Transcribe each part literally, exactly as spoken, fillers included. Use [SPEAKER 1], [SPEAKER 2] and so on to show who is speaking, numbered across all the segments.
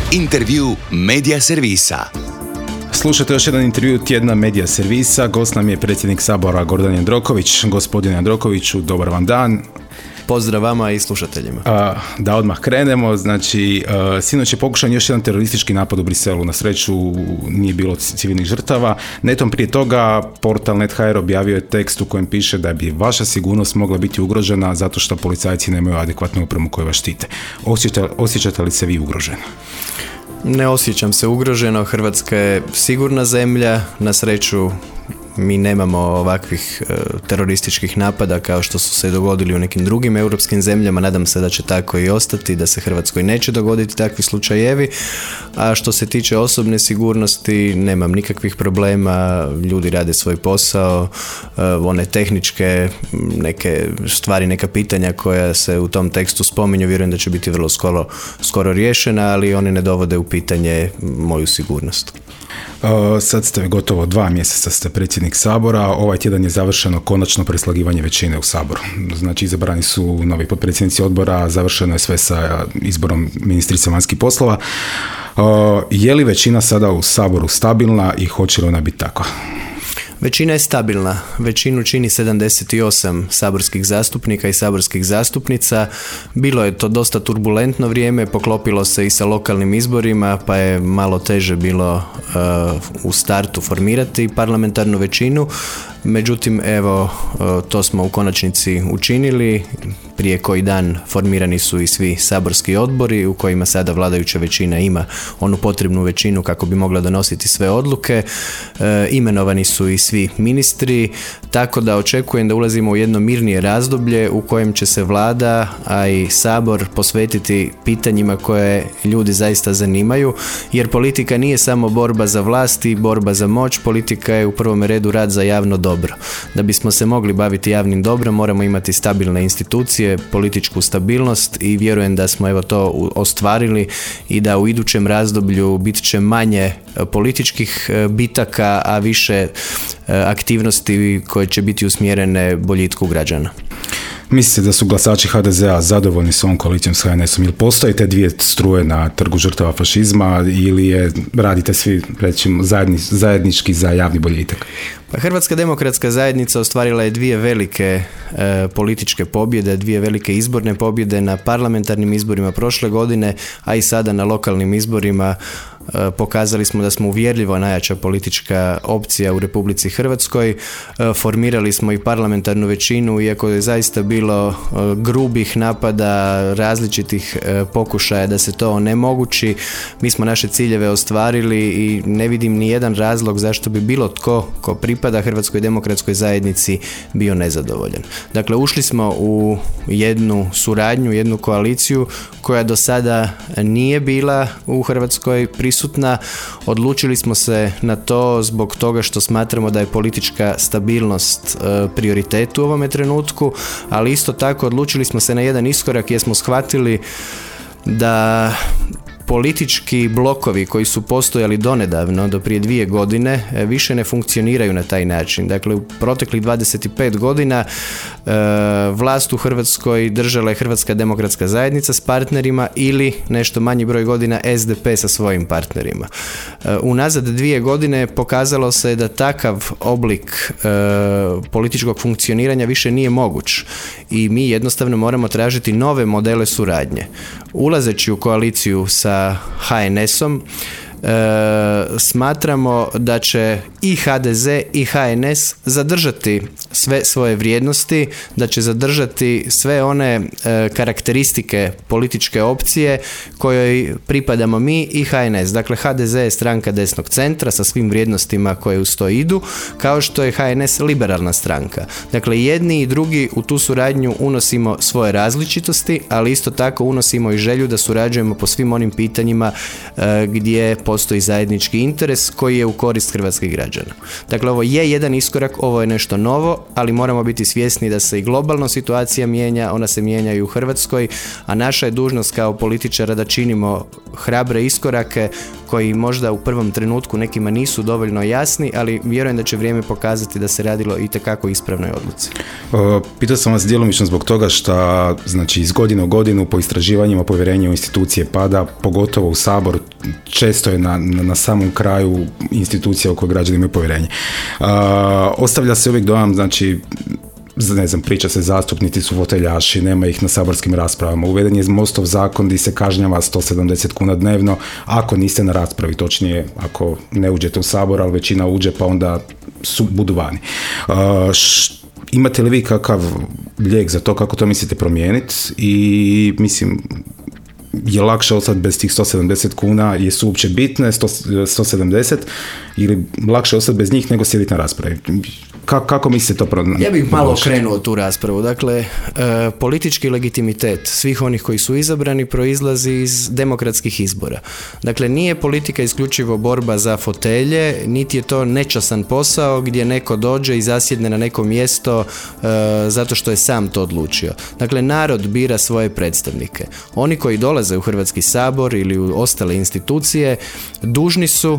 [SPEAKER 1] Intervju Medija servisa.
[SPEAKER 2] Slušajte još jedan intervju tjedna Medija servisa. Gost nam je predsjednik Sabora Gordan Jandroković. Gospodine Jandrokoviću, dobar vam dan.
[SPEAKER 3] Pozdrav vama i slušateljima.
[SPEAKER 2] A, da odmah krenemo. Znači, a, sinoć je pokušan još jedan teroristički napad u Briselu. Na sreću nije bilo civilnih žrtava. Netom prije toga portal net ha er objavio je tekst u kojem piše da bi vaša sigurnost mogla biti ugrožena zato što policajci nemaju adekvatnu opremu koju vas štite. Osjećate, osjećate li se vi ugroženi?
[SPEAKER 3] Ne osjećam se ugroženo. Hrvatska je sigurna zemlja. Na sreću mi nemamo ovakvih e, terorističkih napada kao što su se dogodili u nekim drugim europskim zemljama. Nadam se da će tako i ostati, da se Hrvatskoj neće dogoditi takvi slučajevi. A što se tiče osobne sigurnosti, nemam nikakvih problema. Ljudi rade svoj posao. E, one tehničke neke stvari, neka pitanja koja se u tom tekstu spominju, vjerujem da će biti vrlo skoro, skoro riješena, ali oni ne dovode u pitanje moju sigurnost.
[SPEAKER 2] Uh, sad ste gotovo dva mjeseca ste predsjednik Sabora. Ovaj tjedan je završeno konačno preslagivanje većine u Saboru. Znači, izabrani su novi potpredsjednici odbora, završeno je sve sa izborom ministrice vanjskih poslova. Uh, je li većina sada u Saboru stabilna i hoće li ona biti takva?
[SPEAKER 3] Većina je stabilna. Većinu čini sedamdeset osam saborskih zastupnika i saborskih zastupnica. Bilo je to dosta turbulentno vrijeme, poklopilo se i sa lokalnim izborima, pa je malo teže bilo uh, u startu formirati parlamentarnu većinu. Međutim, evo, uh, to smo u konačnici učinili. Prije koji dan formirani su i svi saborski odbori u kojima sada vladajuća većina ima onu potrebnu većinu kako bi mogla donositi sve odluke. E, imenovani su i svi ministri, tako da očekujem da ulazimo u jedno mirnije razdoblje u kojem će se vlada, a i Sabor posvetiti pitanjima koje ljudi zaista zanimaju, jer politika nije samo borba za vlast i borba za moć, politika je u prvom redu rad za javno dobro. Da bismo se mogli baviti javnim dobrom, moramo imati stabilne institucije, političku stabilnost i vjerujem da smo evo to ostvarili i da u idućem razdoblju bit će manje političkih bitaka, a više aktivnosti koje će biti usmjerene boljitku građana.
[SPEAKER 2] Mislite da su glasači ha de zea zadovoljni s ovom koalicijom s ha en esom? Ili postoje te dvije struje na trgu žrtava fašizma ili je, radite svi recimo, zajedni, zajednički za javni boljitak?
[SPEAKER 3] Pa Hrvatska demokratska zajednica ostvarila je dvije velike e, političke pobjede, dvije velike izborne pobjede na parlamentarnim izborima prošle godine, a i sada na lokalnim izborima. E, pokazali smo da smo uvjerljivo najjača politička opcija u Republici Hrvatskoj. E, formirali smo i parlamentarnu većinu, iako je zaista bilo e, grubih napada, različitih e, pokušaja da se to onemogući. Mi smo naše ciljeve ostvarili i ne vidim ni jedan razlog zašto bi bilo tko ko pripada Hrvatskoj demokratskoj zajednici bio nezadovoljan. Dakle, ušli smo u jednu suradnju, jednu koaliciju koja do sada nije bila u Hrvatskoj prisutna. Odlučili smo se na to zbog toga što smatramo da je politička stabilnost e, prioritet u ovome trenutku, ali isto tako odlučili smo se na jedan iskorak jer smo shvatili da politički blokovi koji su postojali donedavno, do prije dvije godine, više ne funkcioniraju na taj način. Dakle, u proteklih dvadeset pet godina e, vlast u Hrvatskoj držala je Hrvatska demokratska zajednica s partnerima ili nešto manji broj godina es de pe sa svojim partnerima. E, unazad dvije godine pokazalo se da takav oblik e, političkog funkcioniranja više nije moguć i mi jednostavno moramo tražiti nove modele suradnje. Ulazeći u koaliciju sa ha en esom, E, smatramo da će i ha de ze i ha en es zadržati sve svoje vrijednosti, da će zadržati sve one e, karakteristike političke opcije kojoj pripadamo mi i ha en es. Dakle, ha de ze je stranka desnog centra sa svim vrijednostima koje uz to idu, kao što je ha en es liberalna stranka. Dakle, jedni i drugi u tu suradnju unosimo svoje različitosti, ali isto tako unosimo i želju da surađujemo po svim onim pitanjima e, gdje postoji zajednički interes koji je u korist hrvatskih građana. Dakle, ovo je jedan iskorak, ovo je nešto novo, ali moramo biti svjesni da se i globalna situacija mijenja, ona se mijenja i u Hrvatskoj, a naša je dužnost kao političara da činimo hrabre iskorake koji možda u prvom trenutku nekima nisu dovoljno jasni, ali vjerujem da će vrijeme pokazati da se radilo itekako ispravnoj odluci.
[SPEAKER 2] Uh, pitao sam vas djelomično zbog toga što, znači, iz godine u godinu po istraživanjima povjerenje u institucije pada, pogotovo u Sabor, često je na, na, na samom kraju institucija u kojoj građani imaju povjerenje. Uh, ostavlja se uvijek dojam, znači, ne znam, priča se zastupnici su foteljaši, nema ih na saborskim raspravama. Uveden je Mostov zakon gdje se kažnjava sto sedamdeset kuna dnevno ako niste na raspravi, točnije ako ne uđete u Sabor, ali većina uđe pa onda su, budu vani. Uh, š, imate li vi kakav lijek za to, kako to mislite promijeniti? I mislim, je lakše ostati bez tih sto sedamdeset kuna, jesu uopće bitne sto, sto sedamdeset, ili lakše ostati bez njih nego sjediti na raspravi? Kako, kako mislite to promijeniti?
[SPEAKER 3] Ja bih malo okrenuo tu raspravu. Dakle, e, politički legitimitet svih onih koji su izabrani proizlazi iz demokratskih izbora. Dakle, nije politika isključivo borba za fotelje, niti je to nečasan posao gdje neko dođe i zasjedne na neko mjesto e, zato što je sam to odlučio. Dakle, narod bira svoje predstavnike. Oni koji dolaze u Hrvatski sabor ili u ostale institucije dužni su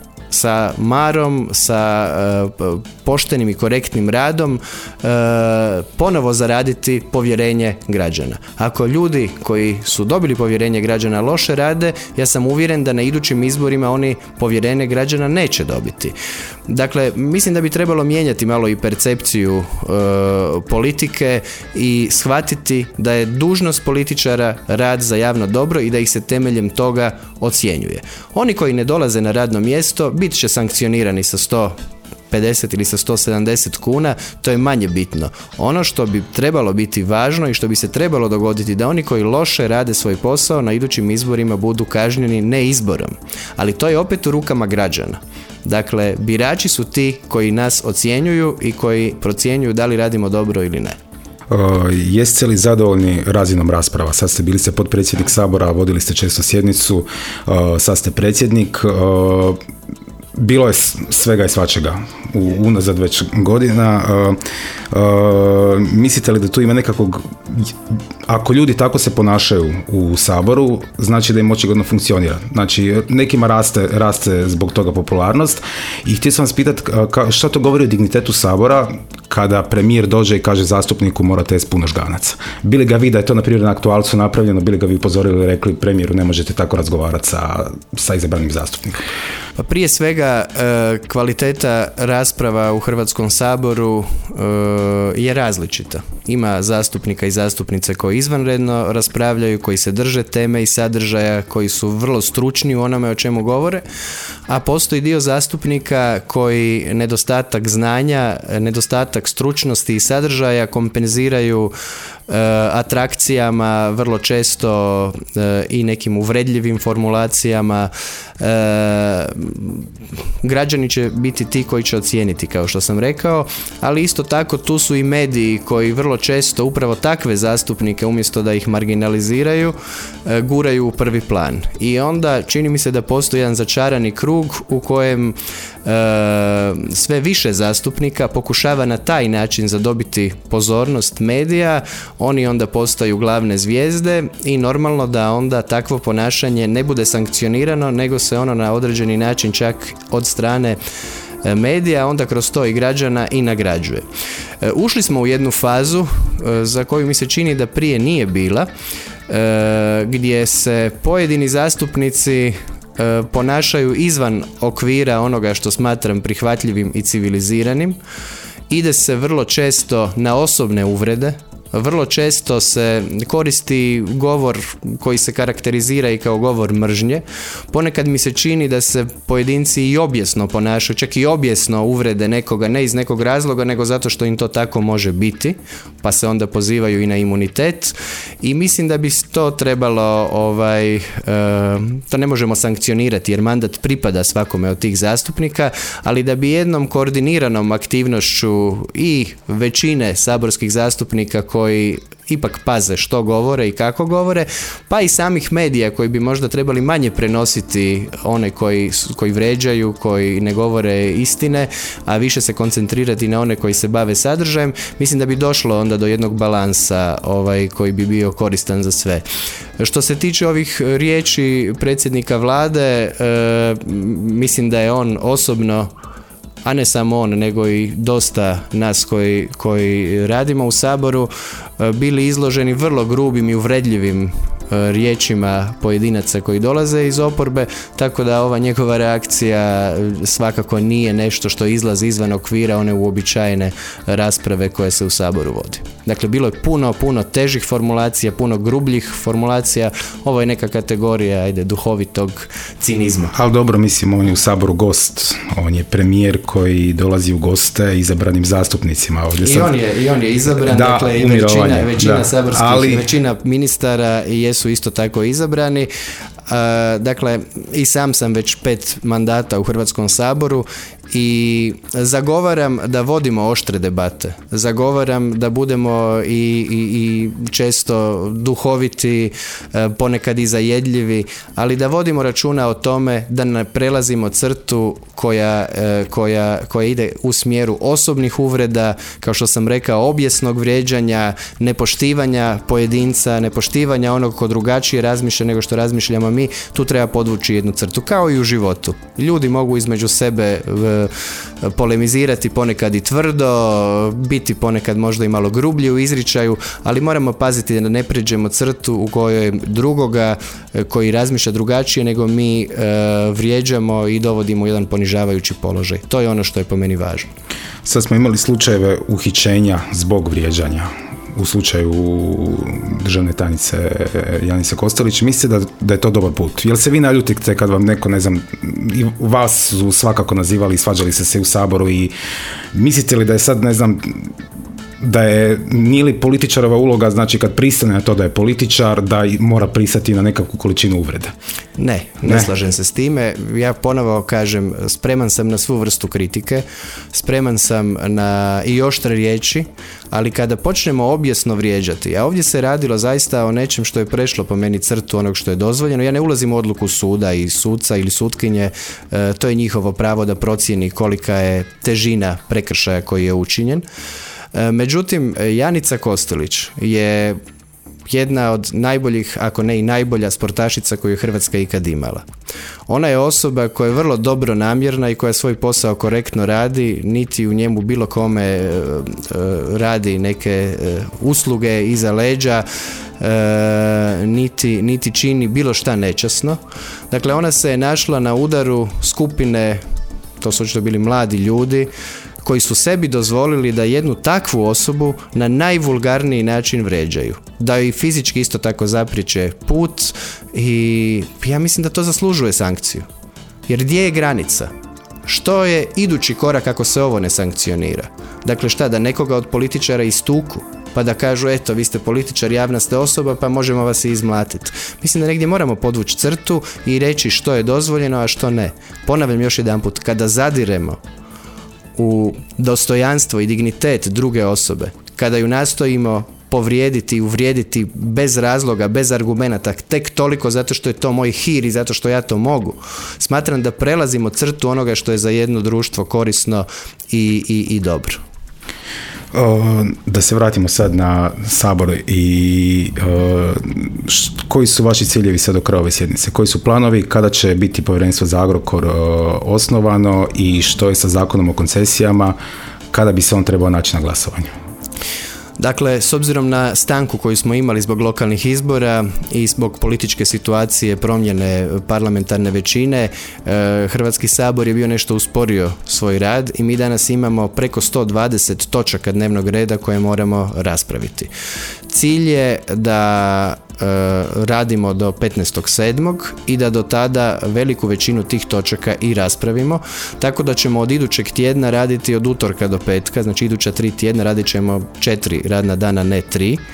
[SPEAKER 3] sa marom, sa uh, poštenim i korektnim radom uh, ponovo zaraditi povjerenje građana. Ako ljudi koji su dobili povjerenje građana loše rade, ja sam uvjeren da na idućim izborima oni povjerenje građana neće dobiti. Dakle, mislim da bi trebalo mijenjati malo i percepciju uh, politike i shvatiti da je dužnost političara rad za javno dobro i da ih se temeljem toga ocjenjuje. Oni koji ne dolaze na radno mjesto bit će sankcionirani sa sto pedeset ili sa sto sedamdeset kuna, to je manje bitno. Ono što bi trebalo biti važno i što bi se trebalo dogoditi da oni koji loše rade svoj posao na idućim izborima budu kažnjeni ne izborom. Ali to je opet u rukama građana. Dakle, birači su ti koji nas ocjenjuju i koji procjenjuju da li radimo dobro ili ne.
[SPEAKER 2] Uh, jeste li zadovoljni razinom rasprava? Sad ste bili ste potpredsjednik Sabora, vodili ste često sjednicu, uh, sad ste predsjednik. Uh, bilo je svega i svačega u, unazad već godina. Uh, uh, mislite li da tu ima nekakvog, ako ljudi tako se ponašaju u Saboru, znači da im očigledno funkcionira. Znači, nekima raste, raste zbog toga popularnost i htio sam vas pitati šta to govori o dignitetu Sabora kada premijer dođe i kaže zastupniku morate jesti puno žganaca. Bili ga vi da je to na primjer na aktualcu napravljeno, bili ga vi upozorili i rekli premijeru ne možete tako razgovarati sa, sa izabranim zastupnikom?
[SPEAKER 3] Pa prije svega kvaliteta rasprava u Hrvatskom saboru je različita. Ima zastupnika i zastupnice koji izvanredno raspravljaju, koji se drže teme i sadržaja, koji su vrlo stručni u onome o čemu govore, a postoji dio zastupnika koji nedostatak znanja, nedostatak stručnosti i sadržaja kompenziraju e, atrakcijama, vrlo često e, i nekim uvredljivim formulacijama. E, građani će biti ti koji će ocijeniti, kao što sam rekao, ali isto tako tu su i mediji koji vrlo često upravo takve zastupnike, umjesto da ih marginaliziraju, e, guraju u prvi plan. I onda čini mi se da postoji jedan začarani krug u kojem e, sve više zastupnika pokušava na taj način zadobiti pozornost medija, oni onda postaju glavne zvijezde i normalno da onda takvo ponašanje ne bude sankcionirano, nego se ono na određeni način čak od strane medija, onda kroz to i građana i nagrađuje. Ušli smo u jednu fazu za koju mi se čini da prije nije bila, gdje se pojedini zastupnici ponašaju izvan okvira onoga što smatram prihvatljivim i civiliziranim. Ide se vrlo često na osobne uvrede, vrlo često se koristi govor koji se karakterizira i kao govor mržnje. Ponekad mi se čini da se pojedinci i objesno ponašaju, čak i objesno uvrede nekoga, ne iz nekog razloga, nego zato što im to tako može biti, pa se onda pozivaju i na imunitet. I mislim da bi to trebalo, ovaj, e, to ne možemo sankcionirati jer mandat pripada svakome od tih zastupnika, ali da bi jednom koordiniranom aktivnošću i većine saborskih zastupnika koji koji ipak paze što govore i kako govore, pa i samih medija koji bi možda trebali manje prenositi one koji, koji vređaju, koji ne govore istine, a više se koncentrirati na one koji se bave sadržajem. Mislim da bi došlo onda do jednog balansa ovaj, koji bi bio koristan za sve. Što se tiče ovih riječi predsjednika vlade, e, mislim da je on osobno, a ne samo on, nego i dosta nas koji, koji radimo u Saboru, bili izloženi vrlo grubim i uvredljivim riječima pojedinaca koji dolaze iz oporbe, tako da ova njegova reakcija svakako nije nešto što izlazi izvan okvira one uobičajene rasprave koje se u Saboru vodi. Dakle, bilo je puno, puno težih formulacija, puno grubljih formulacija, ovo je neka kategorija, ajde, duhovitog cinizma.
[SPEAKER 2] Ali dobro, mislim, on je u Saboru gost, on je premijer koji dolazi u goste izabranim zastupnicima. Ovdje
[SPEAKER 3] I,
[SPEAKER 2] sad...
[SPEAKER 3] on je, I on je izabran, da, dakle, i većina, većina da. saborskih, Ali... većina ministara jesu isto tako izabrani. Uh, dakle, i sam sam već pet mandata u Hrvatskom saboru i zagovaram da vodimo oštre debate. Zagovaram da budemo i, i, i često duhoviti, ponekad i zajedljivi, ali da vodimo računa o tome da ne prelazimo crtu koja, koja, koja ide u smjeru osobnih uvreda, kao što sam rekao, objesnog vrijeđanja, nepoštivanja pojedinca, nepoštivanja onog ko drugačije razmišlja nego što razmišljamo mi. Tu treba podvući jednu crtu, kao i u životu. Ljudi mogu između sebe polemizirati ponekad i tvrdo, biti ponekad možda i malo grublji u izričaju, ali moramo paziti da ne pređemo crtu u kojoj drugoga koji razmišlja drugačije nego mi vrijeđamo i dovodimo u jedan ponižavajući položaj. To je ono što je po meni važno.
[SPEAKER 2] Sad smo imali slučajeve uhićenja zbog vrijeđanja. U slučaju državne tajnice Janice Kostelić, mislite da, da je to dobar put? Jel se vi naljutite kad vam neko, ne znam, i vas su svakako nazivali i svađali se se u Saboru i mislite li da je sad, ne znam, da je, nije li političarova uloga, znači kad pristane na to da je političar, da mora pristati na nekakvu količinu uvrede?
[SPEAKER 3] Ne, ne, ne slažem se s time. Ja ponovo kažem, spreman sam na svu vrstu kritike, spreman sam na i oštre riječi, ali kada počnemo objesno vrijeđati, a ovdje se radilo zaista o nečem što je prešlo po meni crtu onog što je dozvoljeno. Ja ne ulazim u odluku suda i suca ili sutkinje, e, to je njihovo pravo da procijeni kolika je težina prekršaja koji je učinjen. Međutim, Janica Kostelić je jedna od najboljih, ako ne i najbolja sportašica koju je Hrvatska ikad imala. Ona je osoba koja je vrlo dobro namjerna i koja svoj posao korektno radi, niti u njemu bilo kome e, e, radi neke e, usluge iza leđa, e, niti, niti čini bilo šta nečasno. Dakle, ona se je našla na udaru skupine, to su očito bili mladi ljudi, koji su sebi dozvolili da jednu takvu osobu na najvulgarniji način vređaju. Da joj fizički isto tako zapriječe put i ja mislim da to zaslužuje sankciju. Jer gdje je granica? Što je idući korak ako se ovo ne sankcionira? Dakle, šta, da nekoga od političara istuku? Pa da kažu, eto, vi ste političar, javna ste osoba, pa možemo vas i izmlatiti. Mislim da negdje moramo podvući crtu i reći što je dozvoljeno, a što ne. Ponavljam još jedanput, kada zadiremo u dostojanstvo i dignitet druge osobe, kada ju nastojimo povrijediti i uvrijediti bez razloga, bez argumenata, tek toliko zato što je to moj hir i zato što ja to mogu, smatram da prelazimo crtu onoga što je za jedno društvo korisno i, i, i dobro.
[SPEAKER 2] Da se vratimo sad na Sabor i š, koji su vaši ciljevi sad do kraja ove sjednice? Koji su planovi? Kada će biti povjerenstvo za Agrokor osnovano i što je sa zakonom o koncesijama? Kada bi se on trebao naći na glasovanju?
[SPEAKER 3] Dakle, s obzirom na stanku koju smo imali zbog lokalnih izbora i zbog političke situacije promjene parlamentarne većine, Hrvatski sabor je bio nešto usporio svoj rad i mi danas imamo preko sto dvadeset točaka dnevnog reda koje moramo raspraviti. Cilj je da radimo do petnaestog sedmog i da do tada veliku većinu tih točaka i raspravimo, tako da ćemo od idućeg tjedna raditi od utorka do petka, znači iduća tri tjedna radit ćemo četiri radna dana, ne tri.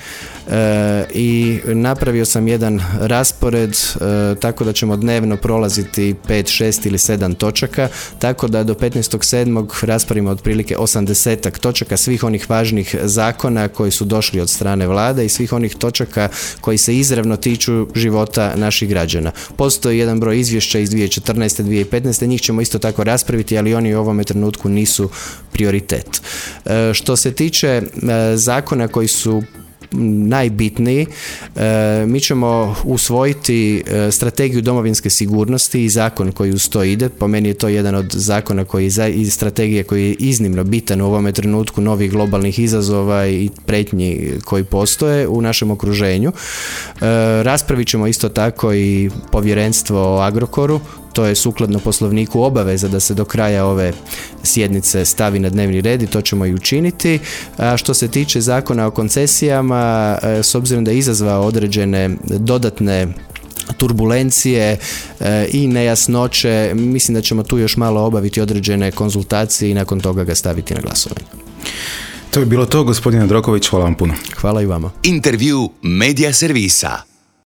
[SPEAKER 3] e, i napravio sam jedan raspored e, tako da ćemo dnevno prolaziti pet, šest ili sedam točaka, tako da do petnaestog sedmog raspravimo otprilike osamdesetak točaka svih onih važnih zakona koji su došli od strane vlade i svih onih točaka koji se izravno tiču života naših građana. Postoji jedan broj izvješća iz dvije tisuće četrnaeste. dvije tisuće petnaeste. Njih ćemo isto tako raspraviti, ali oni u ovome trenutku nisu prioritet. E, što se tiče e, zakona koji su najbitniji, e, mi ćemo usvojiti e, strategiju domovinske sigurnosti i zakon koji uz to ide. Po meni je to jedan od zakona koji iz strategije koji je iznimno bitan u ovome trenutku novih globalnih izazova i pretnji koji postoje u našem okruženju. E, raspravit ćemo isto tako i povjerenstvo o Agrokoru. To je sukladno poslovniku obaveza da se do kraja ove sjednice stavi na dnevni red i to ćemo i učiniti. A što se tiče zakona o koncesijama, s obzirom da je izazvao određene dodatne turbulencije e, i nejasnoće, mislim da ćemo tu još malo obaviti određene konzultacije i nakon toga ga staviti na glasovanje.
[SPEAKER 2] To je bilo to, gospodine Jandroković, hvala vam puno.
[SPEAKER 3] Hvala i vama.
[SPEAKER 1] Intervju Media servisa.